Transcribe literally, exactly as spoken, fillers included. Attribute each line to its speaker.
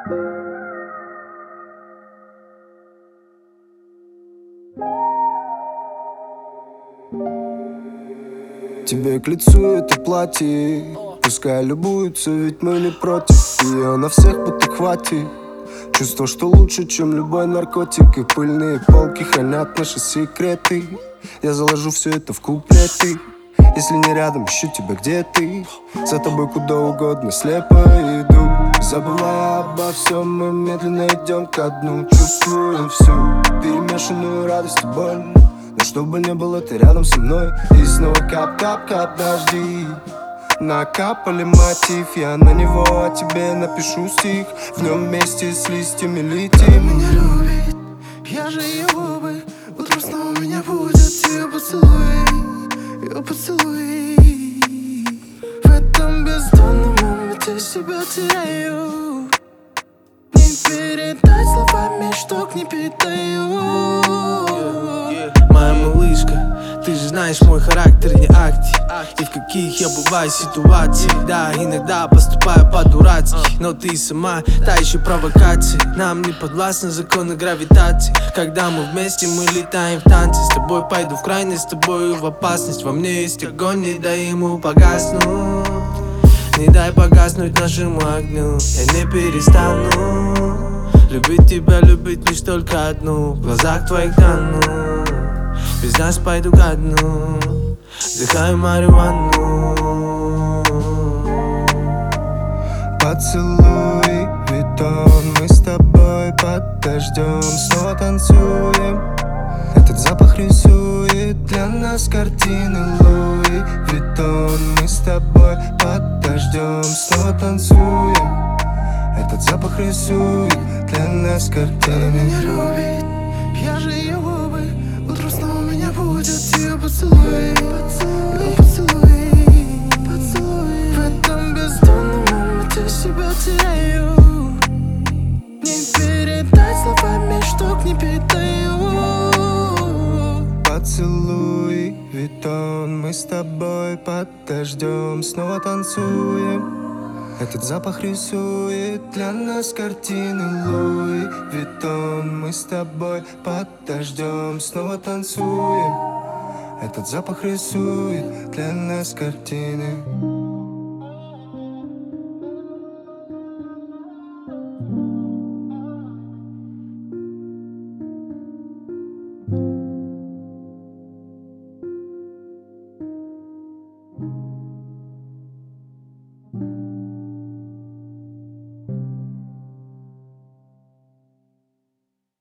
Speaker 1: Тебе к лицу это платье, пускай любуются, ведь мы не против. Ее на всех будто хватит. Чувство, что лучше, чем любой наркотик. И пыльные полки хранят наши секреты. Я заложу все это в куплеты. Если не рядом, ищу тебя, где ты. За тобой куда угодно слепо иду. Забывая обо всем, мы медленно идем ко дну. Чувствуем всю перемешанную радость и боль. Но чтобы не было, ты рядом со мной. И снова кап-кап-кап дожди. Накапали мотив, я на него, а тебе напишу стих. В нем вместе с листьями летим.
Speaker 2: Меня любит, я же ее губы. Утром снова меня будет ее поцелуй, ее поцелуй. В этом бездонном моменте себя теряю. Не передать словами, что к ней питаю.
Speaker 3: Моя малышка, ты же знаешь мой характер не акти. И в каких я бываю ситуациях. Да, иногда поступаю по-дурацки, но ты сама та еще провокация. Нам не подвластны законы гравитации. Когда мы вместе, мы летаем в танце. С тобой пойду в крайность, с тобой в опасность. Во мне есть огонь, не дай ему погаснуть. Не дай погаснуть нашему огню. Я не перестану любить тебя, любить лишь только одну. В глазах твоих тону, без нас пойду ко дну. Вдыхаю марихуану.
Speaker 1: Поцелуй, бетон, мы с тобой под дождем снова танцуем. Этот запах рисует для нас картины Луи Виттон. Мы с тобой под дождем снова танцуем. Этот запах рисует для нас картины.
Speaker 2: Меня любит, я же ее губы. Утром снова меня будет ее поцелуй, ее поцелуй, поцелуй. В этом бездонном моменте себя теряю. Не передать словами, что к ней питаю.
Speaker 1: Поцелуй, Виттон, мы с тобой под дождем снова танцуем. Этот запах рисует для нас картины Луи Виттон. Мы с тобой под дождем снова танцуем. Этот запах рисует для нас картины.